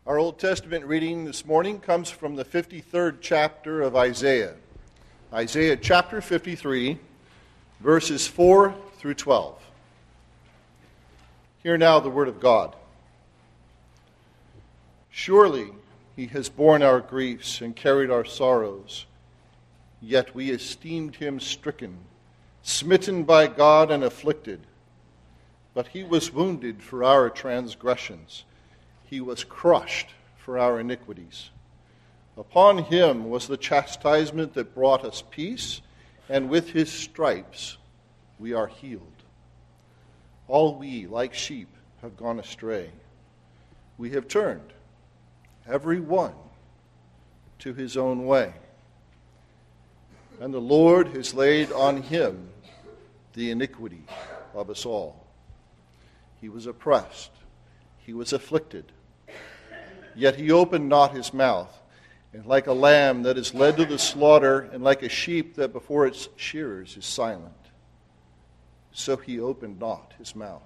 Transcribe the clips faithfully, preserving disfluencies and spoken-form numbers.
Our Old Testament reading this morning comes from the fifty-third chapter of Isaiah. Isaiah chapter fifty-three, verses four through twelve. Hear now the word of God. Surely he has borne our griefs and carried our sorrows, yet we esteemed him stricken, smitten by God and afflicted. But he was wounded for our transgressions. He was crushed for our iniquities. Upon him was the chastisement that brought us peace, and with his stripes we are healed. All we, like sheep, have gone astray. We have turned, every one, to his own way. And the Lord has laid on him the iniquity of us all. He was oppressed, he was afflicted, yet he opened not his mouth. And like a lamb that is led to the slaughter, and like a sheep that before its shearers is silent, so he opened not his mouth.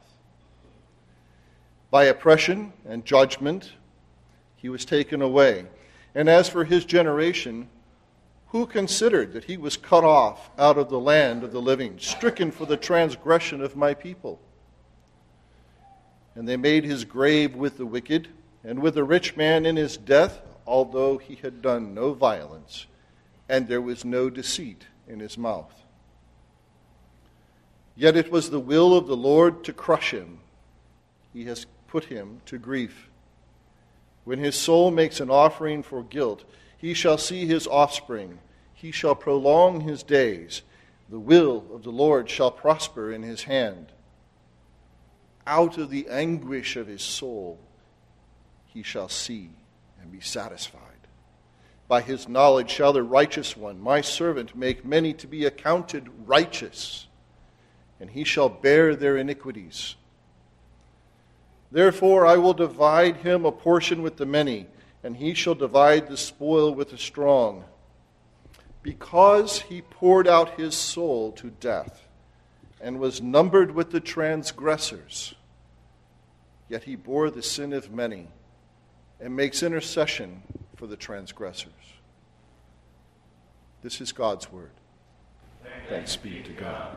By oppression and judgment he was taken away. And as for his generation, who considered that he was cut off out of the land of the living, stricken for the transgression of my people? And they made his grave with the wicked, and with the rich man in his death, although he had done no violence, and there was no deceit in his mouth. Yet it was the will of the Lord to crush him. He has put him to grief. When his soul makes an offering for guilt, he shall see his offspring. He shall prolong his days. The will of the Lord shall prosper in his hand. Out of the anguish of his soul he shall see and be satisfied. By his knowledge shall the righteous one, my servant, make many to be accounted righteous, and he shall bear their iniquities. Therefore I will divide him a portion with the many, and he shall divide the spoil with the strong. Because he poured out his soul to death, and was numbered with the transgressors, yet he bore the sin of many, and makes intercession for the transgressors. This is God's word. Thanks be to God.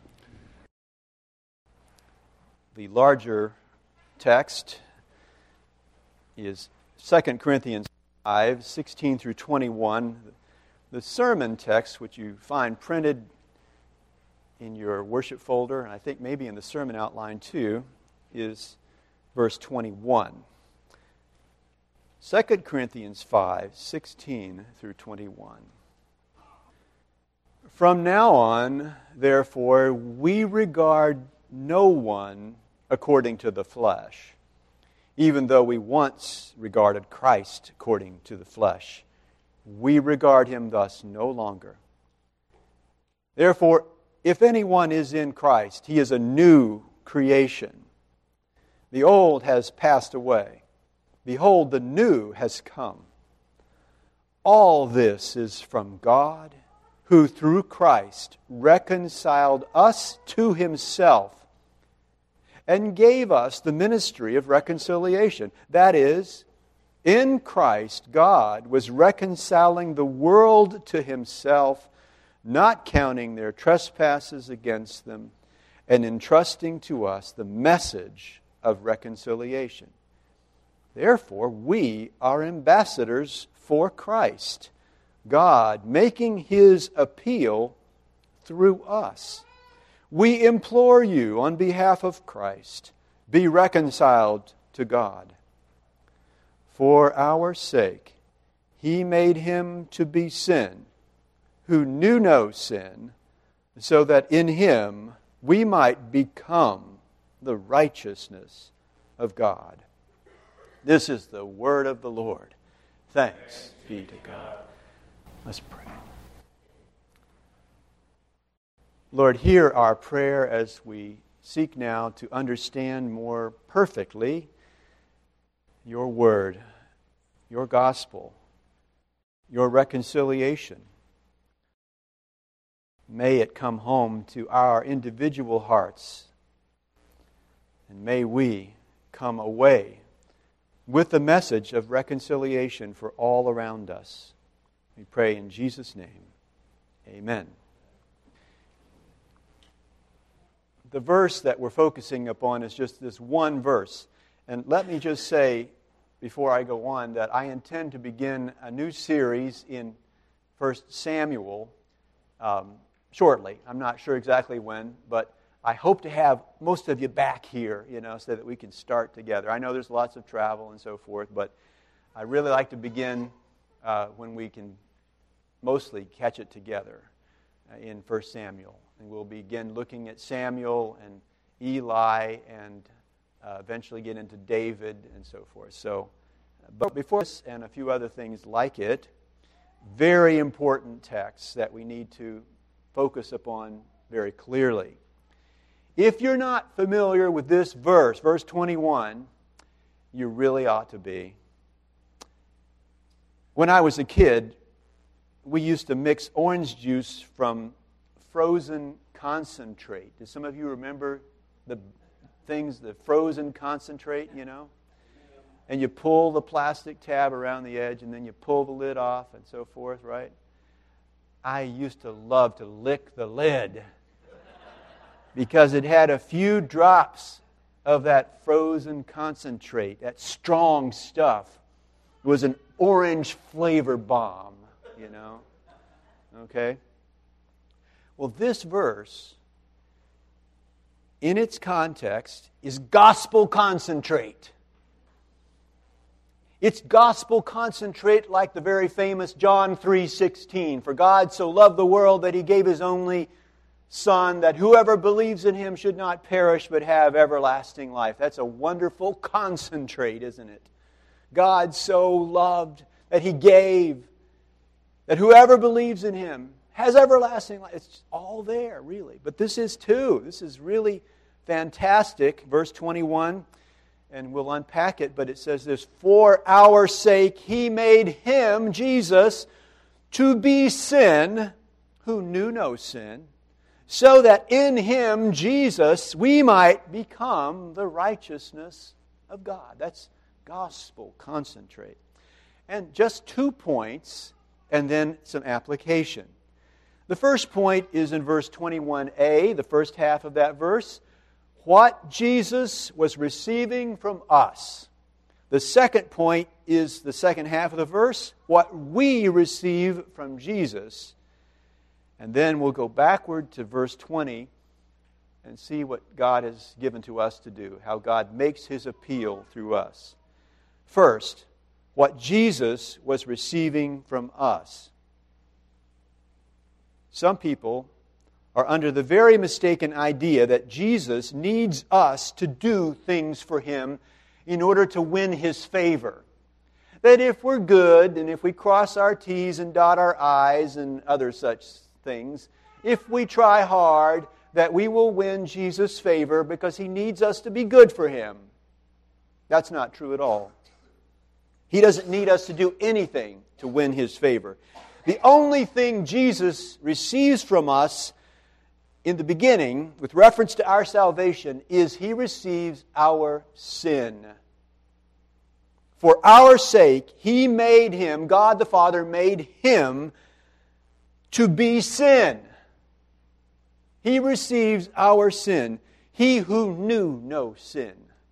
The larger text is Second Corinthians five, sixteen through twenty-one. The sermon text, which you find printed in your worship folder, and I think maybe in the sermon outline too, is verse twenty-one. Second Corinthians five, sixteen through twenty-one. From now on, therefore, we regard no one according to the flesh, even though we once regarded Christ according to the flesh. We regard him thus no longer. Therefore, if anyone is in Christ, he is a new creation. The old has passed away. Behold, the new has come. All this is from God, who through Christ reconciled us to himself and gave us the ministry of reconciliation. That is, in Christ, God was reconciling the world to himself, not counting their trespasses against them, and entrusting to us the message of reconciliation. Therefore, we are ambassadors for Christ, God making his appeal through us. We implore you on behalf of Christ, be reconciled to God. For our sake, he made him to be sin, who knew no sin, so that in him we might become the righteousness of God. This is the word of the Lord. Thanks be to God. Let's pray. Lord, hear our prayer as we seek now to understand more perfectly your word, your gospel, your reconciliation. May it come home to our individual hearts, and may we come away with the message of reconciliation for all around us. We pray in Jesus' name. Amen. The verse that we're focusing upon is just this one verse. And let me just say, before I go on, that I intend to begin a new series in First Samuel um, shortly. I'm not sure exactly when, but I hope to have most of you back here, you know, so that we can start together. I know there's lots of travel and so forth, but I really like to begin uh, when we can mostly catch it together uh, in First Samuel. And we'll begin looking at Samuel and Eli and uh, eventually get into David and so forth. So, but before this and a few other things like it, very important texts that we need to focus upon very clearly. If you're not familiar with this verse, verse twenty-one, you really ought to be. When I was a kid, we used to mix orange juice from frozen concentrate. Do some of you remember the things, the frozen concentrate, you know? And you pull the plastic tab around the edge, and then you pull the lid off and so forth, right? I used to love to lick the lid because it had a few drops of that frozen concentrate, that strong stuff. It was an orange flavor bomb, you know? Okay? Well, this verse, in its context, is gospel concentrate. It's gospel concentrate like the very famous John three sixteen. For God so loved the world that He gave His only Son, that whoever believes in Him should not perish but have everlasting life. That's a wonderful concentrate, isn't it? God so loved that He gave, that whoever believes in Him has everlasting life. It's all there, really. But this is too. This is really fantastic. Verse twenty-one, and we'll unpack it, but it says this: for our sake He made Him, Jesus, to be sin, who knew no sin, so that in Him, Jesus, we might become the righteousness of God. That's gospel concentrate. And just two points, and then some application. The first point is in verse twenty-one a, the first half of that verse, what Jesus was receiving from us. The second point is the second half of the verse, what we receive from Jesus. And then we'll go backward to verse twenty and see what God has given to us to do, how God makes His appeal through us. First, what Jesus was receiving from us. Some people are under the very mistaken idea that Jesus needs us to do things for Him in order to win His favor. That if we're good, and if we cross our T's and dot our I's and other such things, if we try hard, that we will win Jesus' favor because He needs us to be good for Him. That's not true at all. He doesn't need us to do anything to win His favor. The only thing Jesus receives from us in the beginning, with reference to our salvation, is He receives our sin. For our sake, He made Him, God the Father made Him to be sin. He receives our sin. He who knew no sin.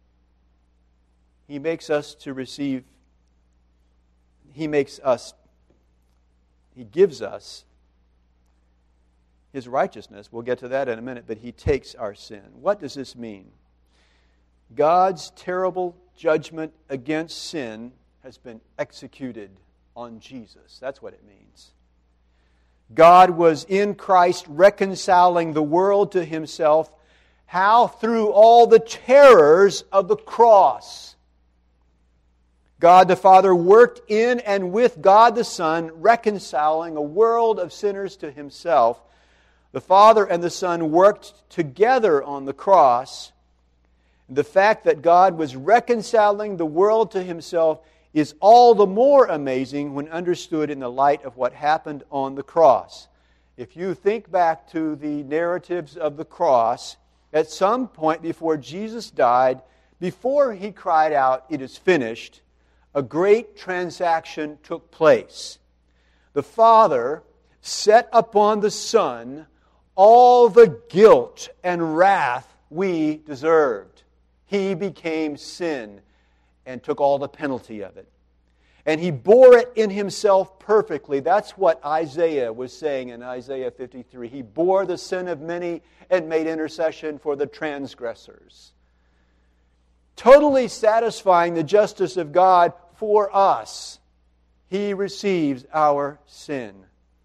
He makes us to receive, He makes us, He gives us His righteousness. We'll get to that in a minute, but He takes our sin. What does this mean? God's terrible judgment against sin has been executed on Jesus. That's what it means. God was in Christ reconciling the world to Himself. How? Through all the terrors of the cross. God the Father worked in and with God the Son, reconciling a world of sinners to Himself. The Father and the Son worked together on the cross. The fact that God was reconciling the world to Himself is all the more amazing when understood in the light of what happened on the cross. If you think back to the narratives of the cross, at some point before Jesus died, before He cried out, "It is finished," a great transaction took place. The Father set upon the Son all the guilt and wrath we deserved. He became sin and took all the penalty of it. And He bore it in Himself perfectly. That's what Isaiah was saying in Isaiah fifty-three. He bore the sin of many and made intercession for the transgressors. Totally satisfying the justice of God for us. He receives our sin.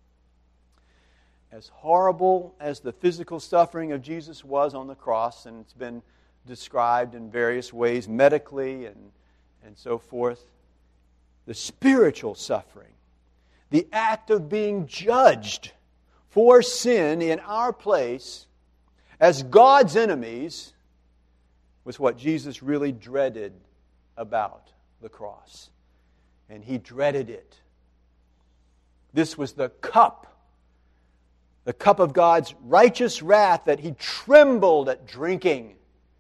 As horrible as the physical suffering of Jesus was on the cross, and it's been described in various ways medically and, and so forth, the spiritual suffering, the act of being judged for sin in our place as God's enemies, was what Jesus really dreaded about the cross. And He dreaded it. This was the cup, the cup of God's righteous wrath that He trembled at drinking.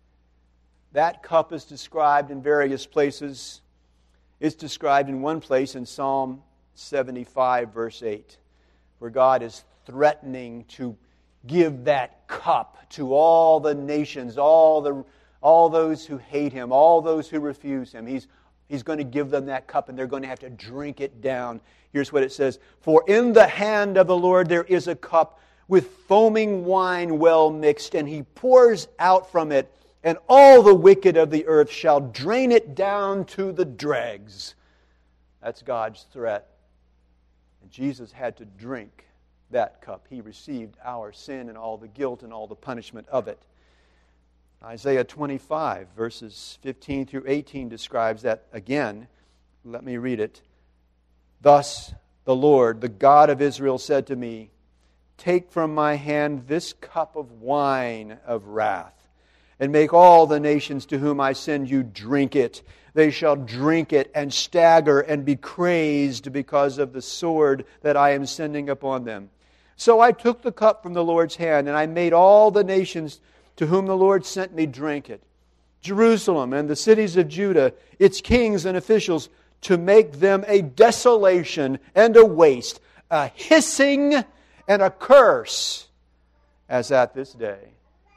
That cup is described in various places. It's described in one place in Psalm seventy-five, verse eight, where God is threatening to give that cup to all the nations, all the all those who hate Him, all those who refuse Him. He's, he's going to give them that cup, and they're going to have to drink it down. Here's what it says. For in the hand of the Lord there is a cup with foaming wine well mixed, and He pours out from it, and all the wicked of the earth shall drain it down to the dregs. That's God's threat. And Jesus had to drink that cup. He received our sin and all the guilt and all the punishment of it. Isaiah twenty-five, verses fifteen through eighteen describes that again. Let me read it. Thus the Lord, the God of Israel, said to me, take from my hand this cup of wine of wrath, and make all the nations to whom I send you drink it. They shall drink it and stagger and be crazed because of the sword that I am sending upon them. So I took the cup from the Lord's hand, and I made all the nations to whom the Lord sent me drink it. Jerusalem and the cities of Judah, its kings and officials, to make them a desolation and a waste, a hissing and a curse, as at this day.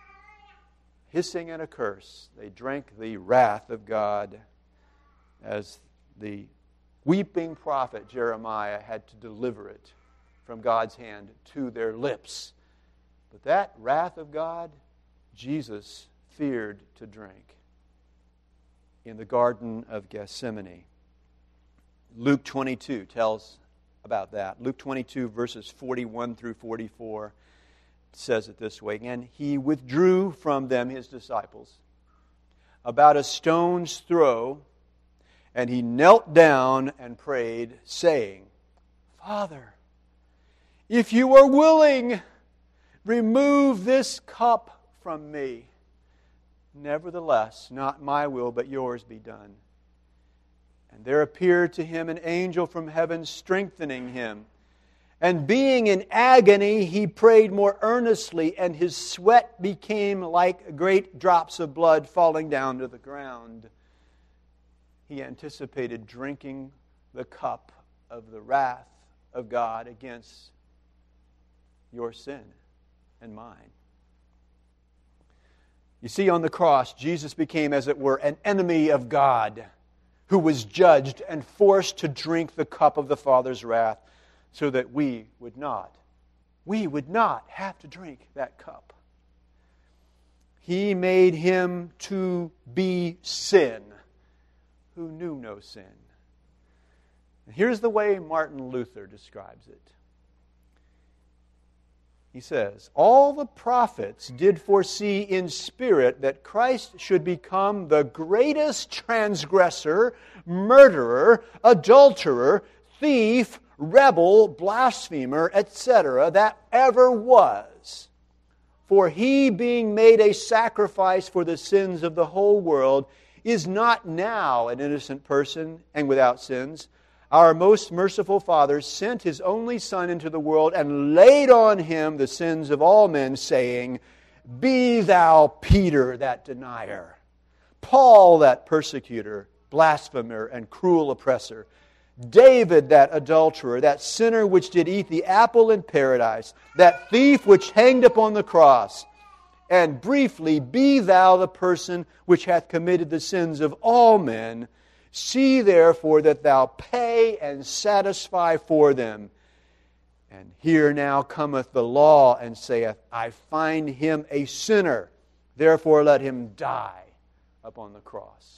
Hissing and a curse. They drank the wrath of God, as the weeping prophet Jeremiah had to deliver it from God's hand to their lips. But that wrath of God, Jesus feared to drink in the Garden of Gethsemane. Luke twenty-two tells about that. Luke twenty-two, verses forty-one through forty-four, says it this way. And He withdrew from them, His disciples, about a stone's throw, and He knelt down and prayed, saying, Father, if you are willing, remove this cup from me. Nevertheless, not my will, but yours be done. And there appeared to him an angel from heaven, strengthening him. And being in agony, he prayed more earnestly, and his sweat became like great drops of blood falling down to the ground. He anticipated drinking the cup of the wrath of God against your sin and mine. You see, on the cross, Jesus became, as it were, an enemy of God who was judged and forced to drink the cup of the Father's wrath so that we would not, we would not have to drink that cup. He made Him to be sin who knew no sin. And here's the way Martin Luther describes it. He says, all the prophets did foresee in spirit that Christ should become the greatest transgressor, murderer, adulterer, thief, rebel, blasphemer, et cetera that ever was. For He, being made a sacrifice for the sins of the whole world, is not now an innocent person and without sins. Our most merciful Father sent His only Son into the world and laid on Him the sins of all men, saying, Be thou Peter, that denier, Paul, that persecutor, blasphemer and cruel oppressor. David, that adulterer, that sinner which did eat the apple in paradise, that thief which hanged upon the cross. And briefly, be thou the person which hath committed the sins of all men. See therefore that thou pay and satisfy for them. And here now cometh the law and saith, I find him a sinner, therefore let him die upon the cross.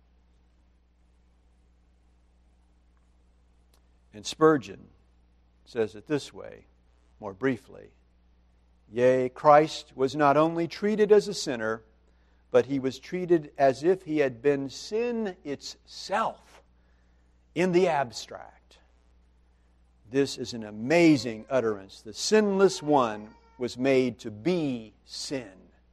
And Spurgeon says it this way, more briefly. Yea, Christ was not only treated as a sinner, but He was treated as if He had been sin itself in the abstract. This is an amazing utterance. The sinless one was made to be sin.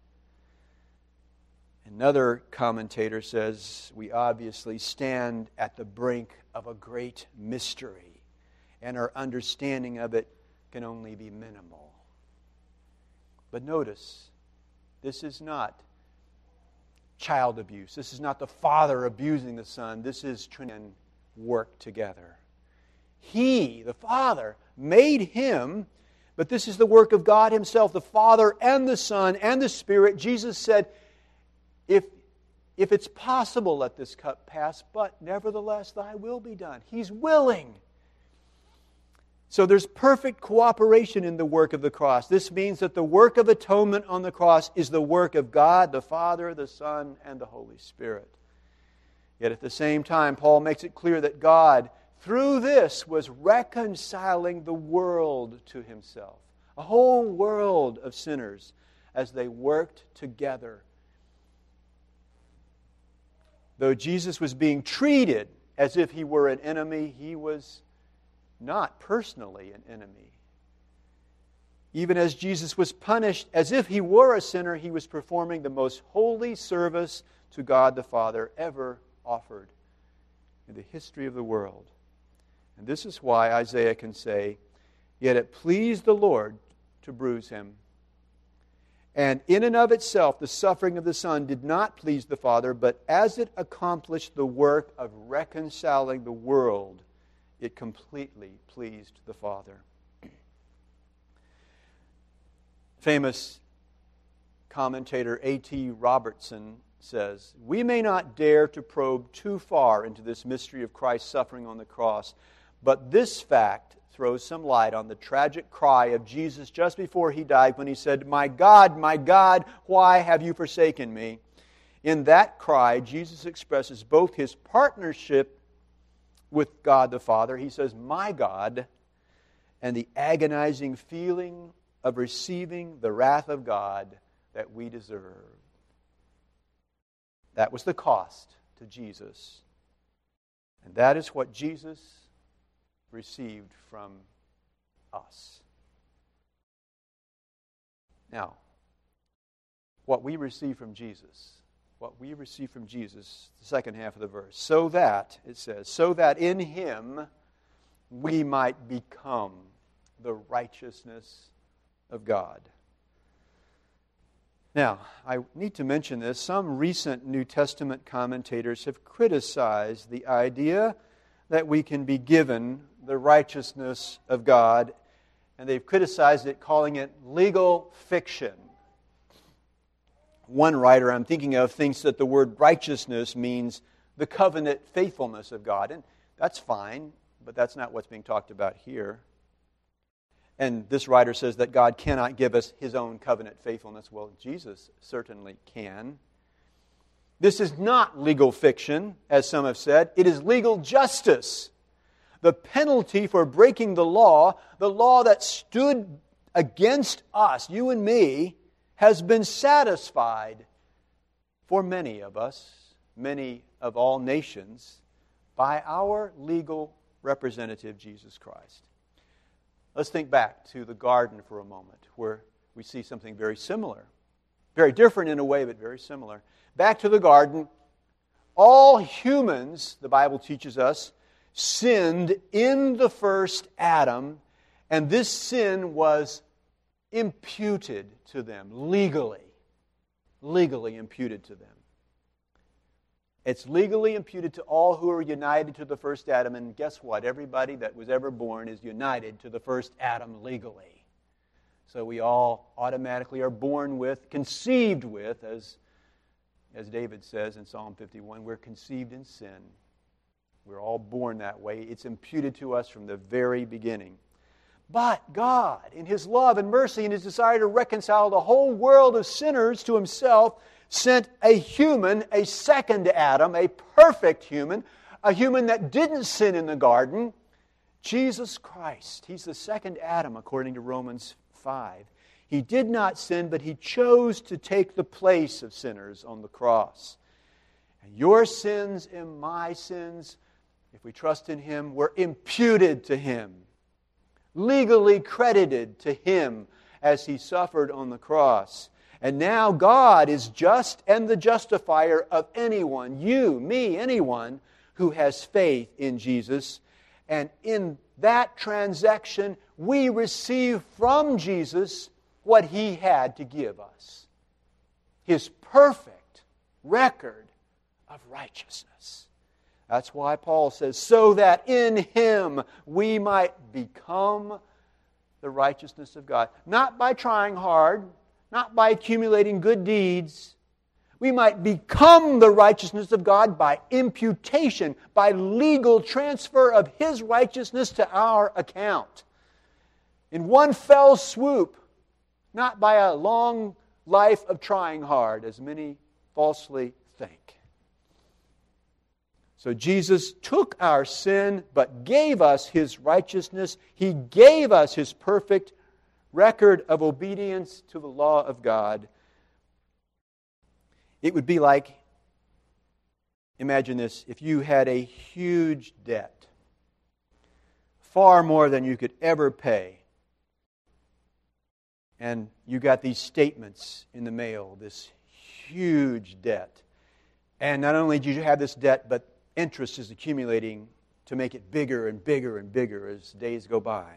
Another commentator says, we obviously stand at the brink of a great mystery, and our understanding of it can only be minimal. But notice, this is not child abuse. This is not the Father abusing the Son. This is Trinity work together. He, the Father, made Him, but this is the work of God Himself, the Father and the Son and the Spirit. Jesus said, if, if it's possible, let this cup pass, but nevertheless thy will be done. He's willing. So there's perfect cooperation in the work of the cross. This means that the work of atonement on the cross is the work of God, the Father, the Son, and the Holy Spirit. Yet at the same time, Paul makes it clear that God, through this, was reconciling the world to Himself. A whole world of sinners as they worked together. Though Jesus was being treated as if He were an enemy, He was not personally an enemy. Even as Jesus was punished as if He were a sinner, He was performing the most holy service to God the Father ever offered in the history of the world. And this is why Isaiah can say, yet it pleased the Lord to bruise Him. And in and of itself, the suffering of the Son did not please the Father, but as it accomplished the work of reconciling the world, it completely pleased the Father. Famous commentator A T Robertson says, we may not dare to probe too far into this mystery of Christ's suffering on the cross, but this fact throws some light on the tragic cry of Jesus just before He died when He said, my God, my God, why have you forsaken me? In that cry, Jesus expresses both His partnership with God the Father. He says, my God, and the agonizing feeling of receiving the wrath of God that we deserve. That was the cost to Jesus. And that is what Jesus received from us. Now, what we receive from Jesus, what we receive from Jesus, the second half of the verse, so that, it says, so that in Him we might become the righteousness of God. Now, I need to mention this. Some recent New Testament commentators have criticized the idea that we can be given the righteousness of God, and they've criticized it, calling it legal fiction. One writer I'm thinking of thinks that the word righteousness means the covenant faithfulness of God. And that's fine, but that's not what's being talked about here. And this writer says that God cannot give us His own covenant faithfulness. Well, Jesus certainly can. This is not legal fiction, as some have said. It is legal justice. The penalty for breaking the law, the law that stood against us, you and me, has been satisfied for many of us, many of all nations, by our legal representative, Jesus Christ. Let's think back to the garden for a moment, where we see something very similar. Very different in a way, but very similar. Back to the garden, all humans, the Bible teaches us, sinned in the first Adam, and this sin was imputed to them legally. Legally imputed to them. It's legally imputed to all who are united to the first Adam. And guess what? Everybody that was ever born is united to the first Adam legally. So we all automatically are born with, conceived with, as, as David says in Psalm fifty-one, we're conceived in sin. We're all born that way. It's imputed to us from the very beginning. But God, in His love and mercy and His desire to reconcile the whole world of sinners to Himself, sent a human, a second Adam, a perfect human, a human that didn't sin in the garden, Jesus Christ. He's the second Adam, according to Romans five. He did not sin, but He chose to take the place of sinners on the cross. And your sins and my sins, if we trust in Him, were imputed to Him, legally credited to Him as He suffered on the cross. And now God is just and the justifier of anyone, you, me, anyone, who has faith in Jesus. And in that transaction, we receive from Jesus what He had to give us. His perfect record of righteousness. That's why Paul says, so that in Him we might become the righteousness of God. Not by trying hard, not by accumulating good deeds. We might become the righteousness of God by imputation, by legal transfer of His righteousness to our account. In one fell swoop, not by a long life of trying hard, as many falsely think. So Jesus took our sin, but gave us His righteousness. He gave us His perfect record of obedience to the law of God. It would be like, imagine this, if you had a huge debt, far more than you could ever pay, and you got these statements in the mail, this huge debt. And not only did you have this debt, but interest is accumulating to make it bigger and bigger and bigger as days go by.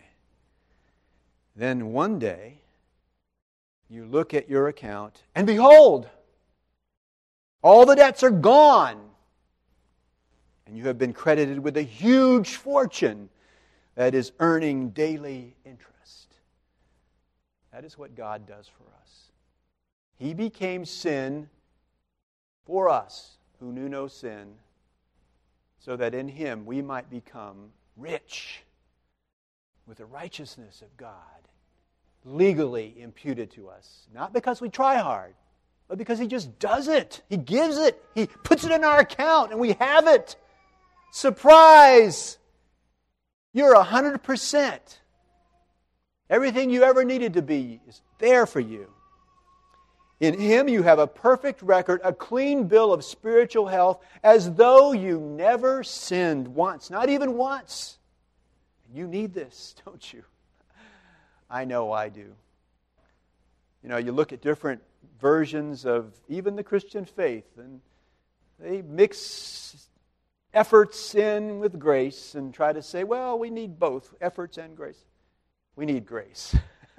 Then one day, you look at your account, and behold, all the debts are gone. And you have been credited with a huge fortune that is earning daily interest. That is what God does for us. He became sin for us who knew no sin, so that in Him we might become rich with the righteousness of God, legally imputed to us. Not because we try hard, but because He just does it. He gives it. He puts it in our account, and we have it. Surprise! You're one hundred percent. Everything you ever needed to be is there for you. In Him you have a perfect record, a clean bill of spiritual health, as though you never sinned once, not even once. You need this, don't you? I know I do. You know, you look at different versions of even the Christian faith, and they mix efforts in with grace and try to say, well, we need both, efforts and grace. We need grace.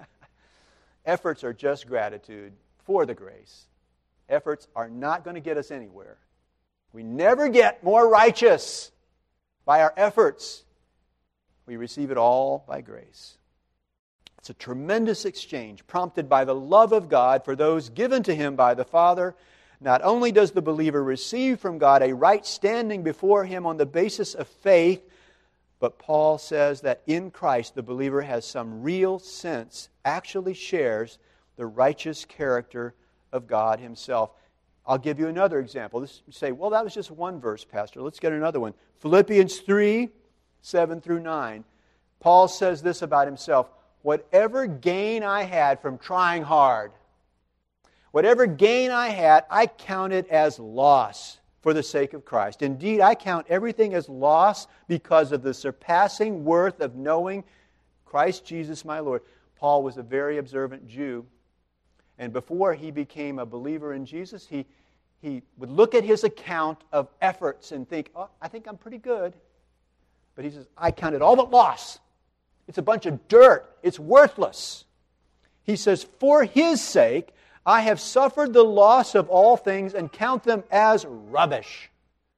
Efforts are just gratitude for the grace. Efforts are not going to get us anywhere. We never get more righteous by our efforts. We receive it all by grace. It's a tremendous exchange prompted by the love of God for those given to Him by the Father. Not only does the believer receive from God a right standing before Him on the basis of faith, but Paul says that in Christ the believer has some real sense, actually shares the righteous character of God Himself. I'll give you another example. This, you say, well, that was just one verse, Pastor. Let's get another one. Philippians three, seven through nine. Paul says this about himself: whatever gain I had from trying hard, whatever gain I had, I counted as loss for the sake of Christ. Indeed, I count everything as loss because of the surpassing worth of knowing Christ Jesus my Lord. Paul was a very observant Jew. And before he became a believer in Jesus, he, he would look at his account of efforts and think, oh, I think I'm pretty good. But he says, I count it all but loss. It's a bunch of dirt. It's worthless. He says, for His sake, I have suffered the loss of all things and count them as rubbish,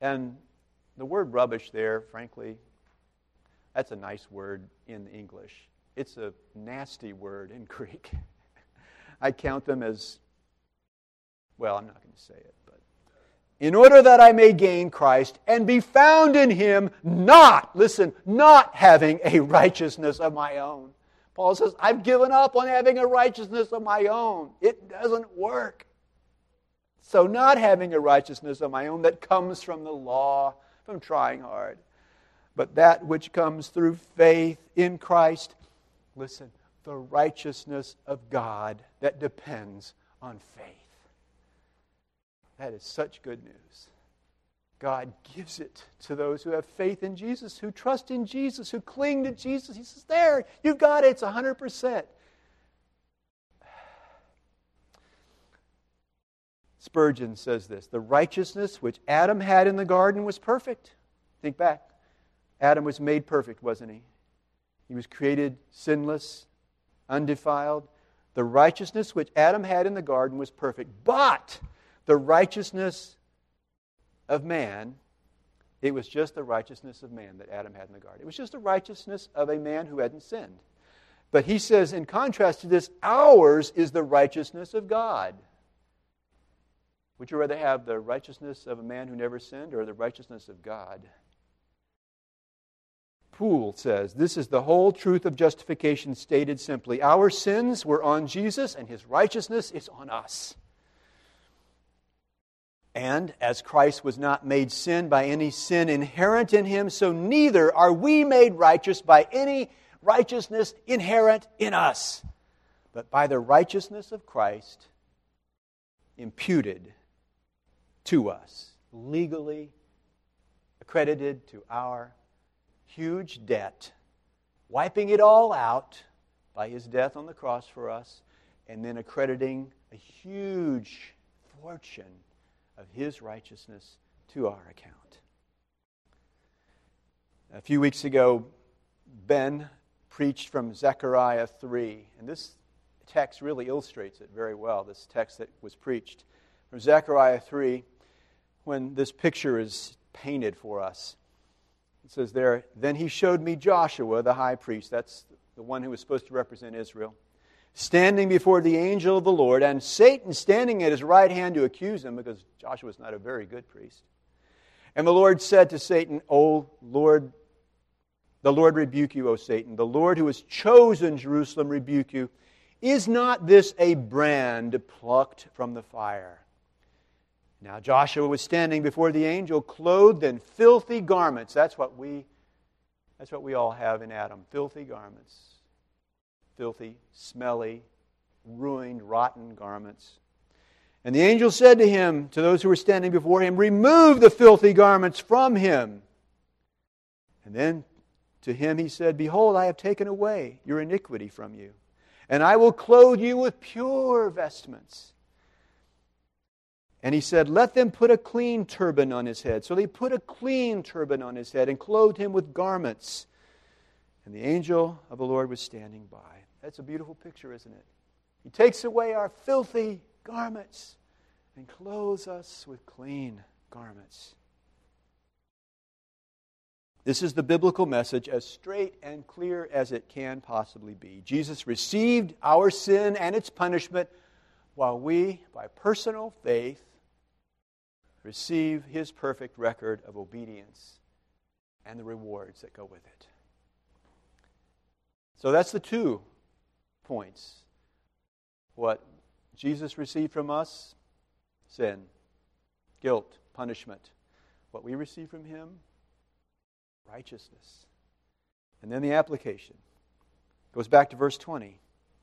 And the word rubbish there, frankly, that's a nice word in English. It's a nasty word in Greek. I count them as, well, I'm not going to say it, but in order that I may gain Christ and be found in Him, not, listen, not having a righteousness of my own. Paul says, I've given up on having a righteousness of my own. It doesn't work. So not having a righteousness of my own that comes from the law, from trying hard, but that which comes through faith in Christ, listen, the righteousness of God that depends on faith. That is such good news. God gives it to those who have faith in Jesus, who trust in Jesus, who cling to Jesus. He says, there, you've got it, it's one hundred percent. Spurgeon says this, the righteousness which Adam had in the garden was perfect. Think back. Adam was made perfect, wasn't he? He was created sinless, undefiled. The righteousness which Adam had in the garden was perfect. But the righteousness of man, it was just the righteousness of man that Adam had in the garden. It was just the righteousness of a man who hadn't sinned. But he says, in contrast to this, ours is the righteousness of God. Would you rather have the righteousness of a man who never sinned or the righteousness of God? Poole says, this is the whole truth of justification stated simply. Our sins were on Jesus and His righteousness is on us. And as Christ was not made sin by any sin inherent in Him, so neither are we made righteous by any righteousness inherent in us, but by the righteousness of Christ imputed to us, legally accredited to our huge debt, wiping it all out by His death on the cross for us, and then accrediting a huge fortune of His righteousness to our account. A few weeks ago, Ben preached from Zechariah three, and this text really illustrates it very well, this text that was preached from Zechariah three, when this picture is painted for us. It says there, then he showed me Joshua, the high priest, that's the one who was supposed to represent Israel, standing before the angel of the Lord, and Satan standing at his right hand to accuse him, because Joshua was not a very good priest. And the Lord said to Satan, O Lord, the Lord rebuke you, O Satan. The Lord who has chosen Jerusalem rebuke you. Is not this a brand plucked from the fire? Now Joshua was standing before the angel, clothed in filthy garments. That's what we, that's what we all have in Adam, filthy garments. Filthy, smelly, ruined, rotten garments. And the angel said to him, to those who were standing before him, remove the filthy garments from him. And then to him he said, behold, I have taken away your iniquity from you, and I will clothe you with pure vestments. And he said, let them put a clean turban on his head. So they put a clean turban on his head and clothed him with garments. And the angel of the Lord was standing by. That's a beautiful picture, isn't it? He takes away our filthy garments and clothes us with clean garments. This is the biblical message as straight and clear as it can possibly be. Jesus received our sin and its punishment, while we, by personal faith, receive His perfect record of obedience and the rewards that go with it. So that's the two points. What Jesus received from us, sin, guilt, punishment. What we receive from Him, righteousness. And then the application goes back to verse twenty.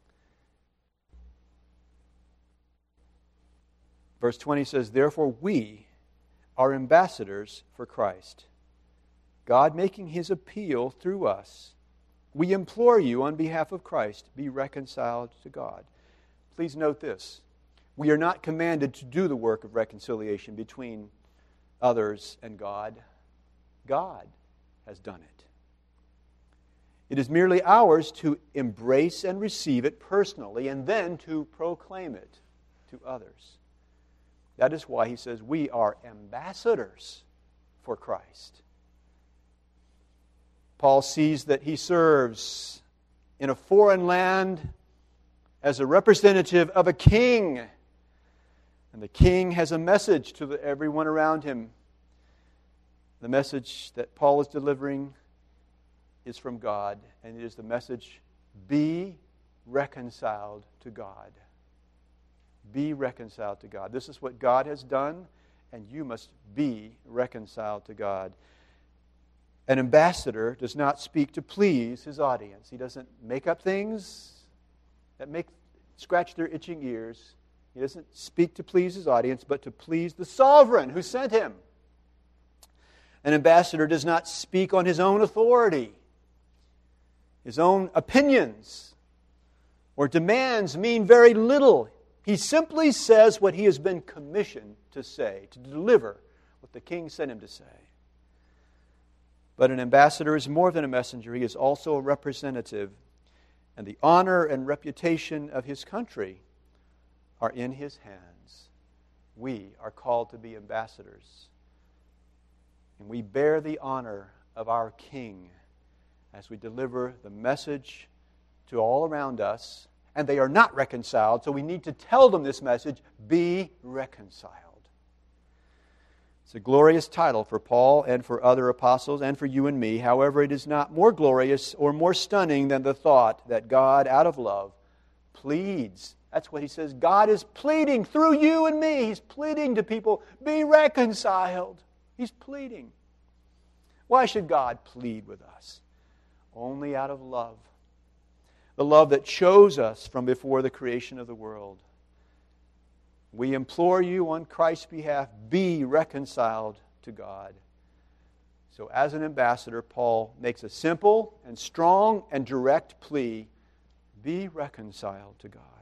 Verse twenty says, therefore we are ambassadors for Christ, God making His appeal through us. We implore you on behalf of Christ, be reconciled to God. Please note this. We are not commanded to do the work of reconciliation between others and God. God has done it. It is merely ours to embrace and receive it personally and then to proclaim it to others. That is why he says we are ambassadors for Christ. Paul sees that he serves in a foreign land as a representative of a king. And the king has a message to the, everyone around him. The message that Paul is delivering is from God, and it is the message, be reconciled to God. Be reconciled to God. This is what God has done, and you must be reconciled to God. An ambassador does not speak to please his audience. He doesn't make up things that make scratch their itching ears. He doesn't speak to please his audience, but to please the sovereign who sent him. An ambassador does not speak on his own authority. His own opinions or demands mean very little. He simply says what he has been commissioned to say, to deliver what the king sent him to say. But an ambassador is more than a messenger. He is also a representative. And the honor and reputation of his country are in his hands. We are called to be ambassadors. And we bear the honor of our King as we deliver the message to all around us. And they are not reconciled, so we need to tell them this message, be reconciled. It's a glorious title for Paul and for other apostles and for you and me. However, it is not more glorious or more stunning than the thought that God, out of love, pleads. That's what he says. God is pleading through you and me. He's pleading to people, be reconciled. He's pleading. Why should God plead with us? Only out of love. The love that chose us from before the creation of the world. We implore you on Christ's behalf, be reconciled to God. So as an ambassador, Paul makes a simple and strong and direct plea, be reconciled to God.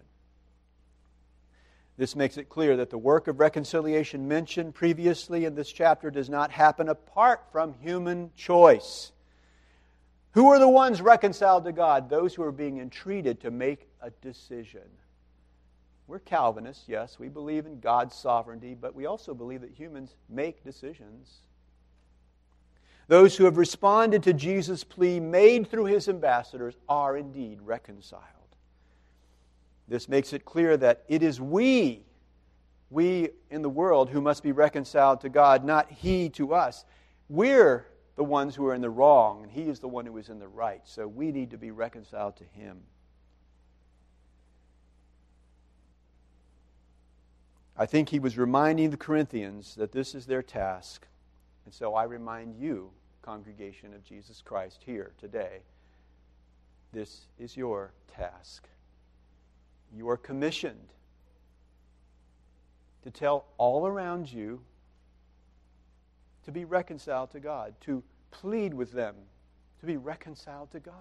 This makes it clear that the work of reconciliation mentioned previously in this chapter does not happen apart from human choice. Who are the ones reconciled to God? Those who are being entreated to make a decision. We're Calvinists, yes. We believe in God's sovereignty, but we also believe that humans make decisions. Those who have responded to Jesus' plea made through his ambassadors are indeed reconciled. This makes it clear that it is we, we in the world, who must be reconciled to God, not he to us. We're the ones who are in the wrong, and he is the one who is in the right. So we need to be reconciled to him. I think he was reminding the Corinthians that this is their task. And so I remind you, congregation of Jesus Christ, here today, this is your task. You are commissioned to tell all around you to be reconciled to God, to plead with them, to be reconciled to God.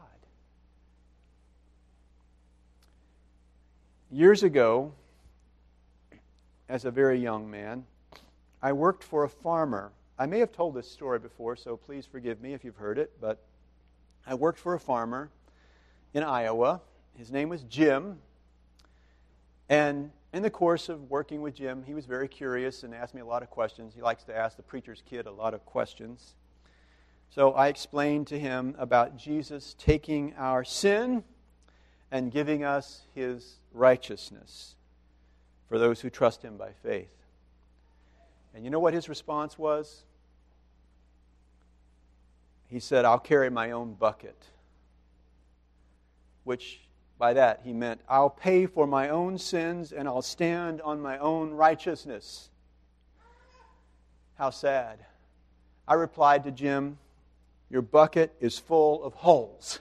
Years ago, as a very young man, I worked for a farmer. I may have told this story before, so please forgive me if you've heard it, but I worked for a farmer in Iowa. His name was Jim. And in the course of working with Jim, he was very curious and asked me a lot of questions. He likes to ask the preacher's kid a lot of questions. So I explained to him about Jesus taking our sin and giving us his righteousness for those who trust him by faith. And you know what his response was? He said, I'll carry my own bucket. Which, by that, he meant, I'll pay for my own sins and I'll stand on my own righteousness. How sad. I replied to Jim, your bucket is full of holes.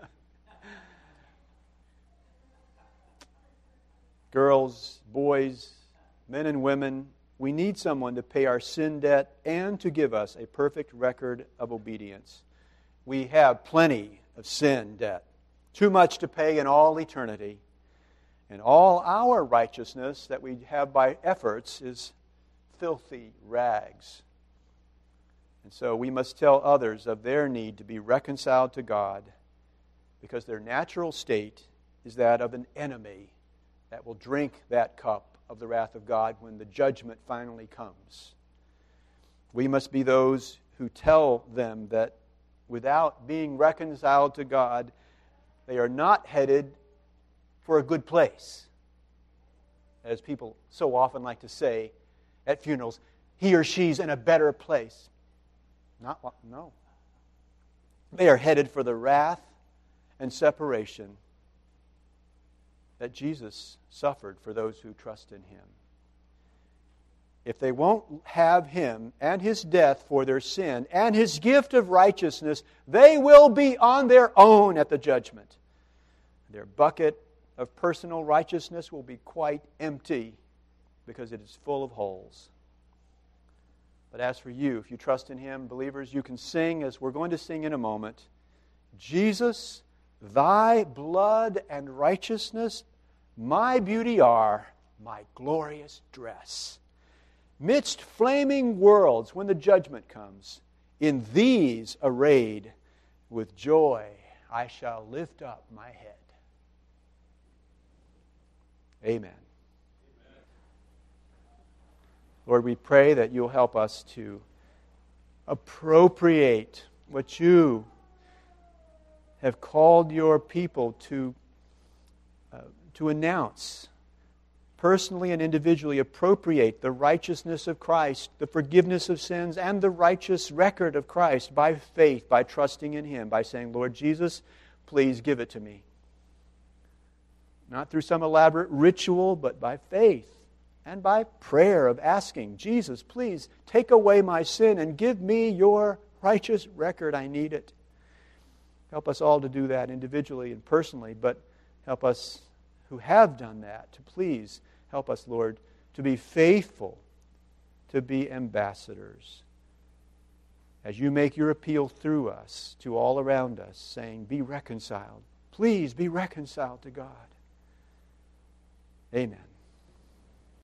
Girls, boys, men and women, we need someone to pay our sin debt and to give us a perfect record of obedience. We have plenty of sin debt, too much to pay in all eternity. And all our righteousness that we have by efforts is filthy rags. And so we must tell others of their need to be reconciled to God, because their natural state is that of an enemy that will drink that cup of the wrath of God when the judgment finally comes. We must be those who tell them that without being reconciled to God, they are not headed for a good place. As people so often like to say at funerals, he or she's in a better place. Not, no. They are headed for the wrath and separation that Jesus suffered for those who trust in Him. If they won't have Him and His death for their sin and His gift of righteousness, they will be on their own at the judgment. Their bucket of personal righteousness will be quite empty because it is full of holes. But as for you, if you trust in Him, believers, you can sing, as we're going to sing in a moment, Jesus, thy blood and righteousness, my beauty are, my glorious dress. Midst flaming worlds, when the judgment comes, in these arrayed, with joy I shall lift up my head. Amen. Lord, we pray that you'll help us to appropriate what you have called your people to, uh, to announce. Personally and individually appropriate the righteousness of Christ, the forgiveness of sins, and the righteous record of Christ by faith, by trusting in Him, by saying, Lord Jesus, please give it to me. Not through some elaborate ritual, but by faith and by prayer of asking, Jesus, please take away my sin and give me your righteous record. I need it. Help us all to do that individually and personally, but help us who have done that to please help us, Lord, to be faithful, to be ambassadors. As you make your appeal through us to all around us, saying, be reconciled. Please be reconciled to God. Amen.